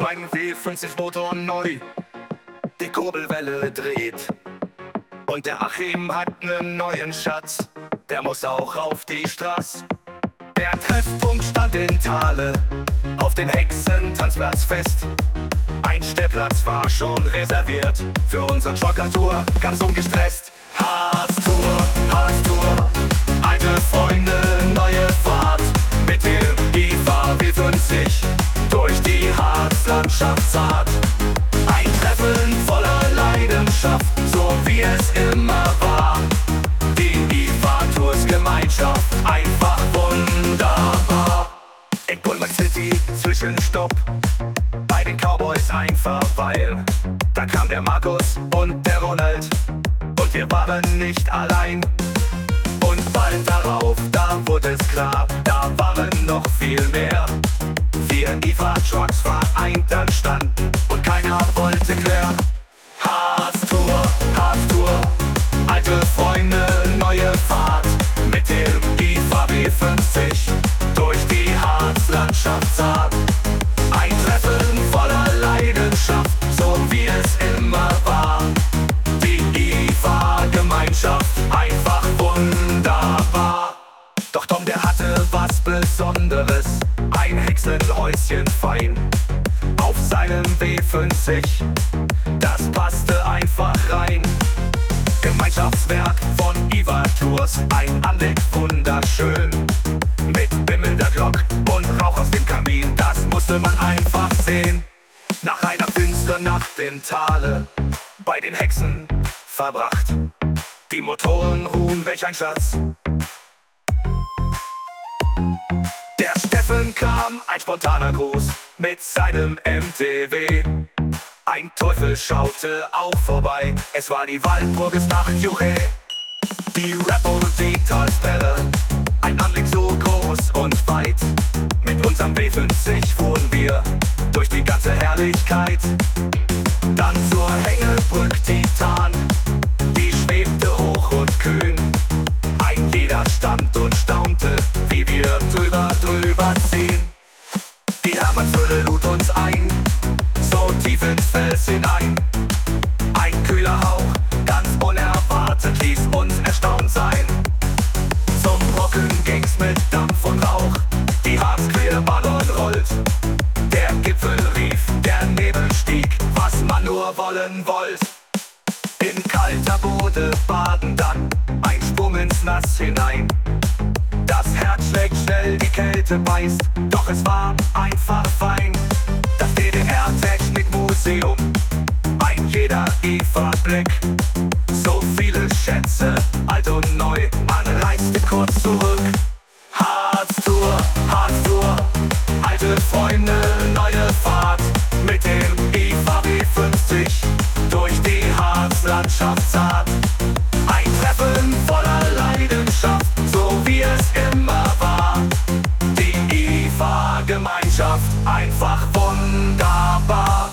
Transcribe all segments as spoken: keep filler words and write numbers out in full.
Mein W fünfzig Motor neu, die Kurbelwelle dreht. Und der Achim hat nen neuen Schatz, der muss auch auf die Straße. Der Treffpunkt stand in Thale, auf den Hexentanzplatz fest. Ein Stellplatz war schon reserviert für unsere Trucker-Tour, ganz ungestresst. Harztour, Harztour, alte Freunde, neue Fahrt. Mit dem I F A W fünfzig durch die Harzlandschaft zart. Ein Treffen voller Leidenschaft, so wie es immer war. Die I F A-Tours Gemeinschaft, einfach wunderbar. In Pullman City Zwischenstopp, bei den Cowboys ein Verweil. Da kam der Markus und der Ronald und wir waren nicht allein. Und bald darauf, da wurde es klar, da waren noch viel mehr. Vier I F A-Trucks vereint dann standen und keiner wollte klären. Harztour, Harztour, alte Freunde, neue Fahrt. Mit dem I F A W fünfzig durch die Harzlandschaft zart. Ein Treffen voller Leidenschaft, so wie es immer war. Die I F A-Gemeinschaft, einfach wunderbar. Doch Tom, der hatte was Besonderes, ein Hexenhäuschen fein. Auf seinem W fünfzig, das passte einfach rein. Gemeinschaftswerk von I V A-Tours, ein Anblick wunderschön. Mit bimmelnder Glock und Rauch aus dem Kamin, das musste man einfach sehen. Nach einer finsteren Nacht in Thale, bei den Hexen verbracht. Die Motoren ruhen, welch ein Schatz. Der Steffen kam, ein spontaner Gruß mit seinem M T W. Ein Teufel schaute auch vorbei, es war die Walpurgisnacht, juche. Die Rappo, die Talsperre, ein Anblick so groß und weit. Mit unserem W fünfzig fuhren wir durch die ganze Herrlichkeit. Dann zur Hängebrück Titan, die schwebte hoch und kühn. Ein jeder stand und staunte, wie wir drüber, drüber ziehen. Die Hermannshöhle lud uns ein, so tief ins Fels hinein. Ein kühler Hauch, ganz unerwartet, ließ uns erstaunt sein. Zum Brocken ging's mit Dampf und Rauch, die Harzquerballon rollt. Der Gipfel rief, der Nebel stieg, was man nur wollen wollt. In kalter Bode baden dann, ein Sprung ins Nass hinein. Das Herz schlägt schnell, die Kälte beißt, doch es war einfach fein. Das D D R-Technikmuseum, ein jeder I F A-Blick. So viele Schätze, alt und neu, man reiste kurz zurück. Harztour, Harztour, alte Freunde, neue Fahrt. Mit dem I F A W fünfzig durch die Harzlandschaft zart. Ein Treffen voller Leidenschaft, so wie es immer war. Die I F A-Gemeinschaft, einfach wunderbar.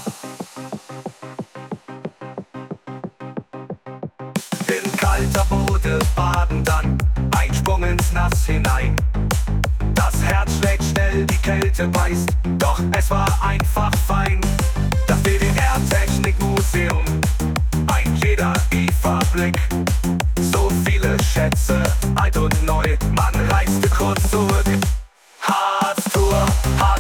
In kalter Bode baden dann, ein Sprung ins Nass hinein. Das Herz schlägt schnell, die Kälte beißt, doch es war einfach fein. Das D D R-Technikmuseum, ein jeder I F A-Blick. So viele Schätze, alt und neu, man reiste kurz zurück.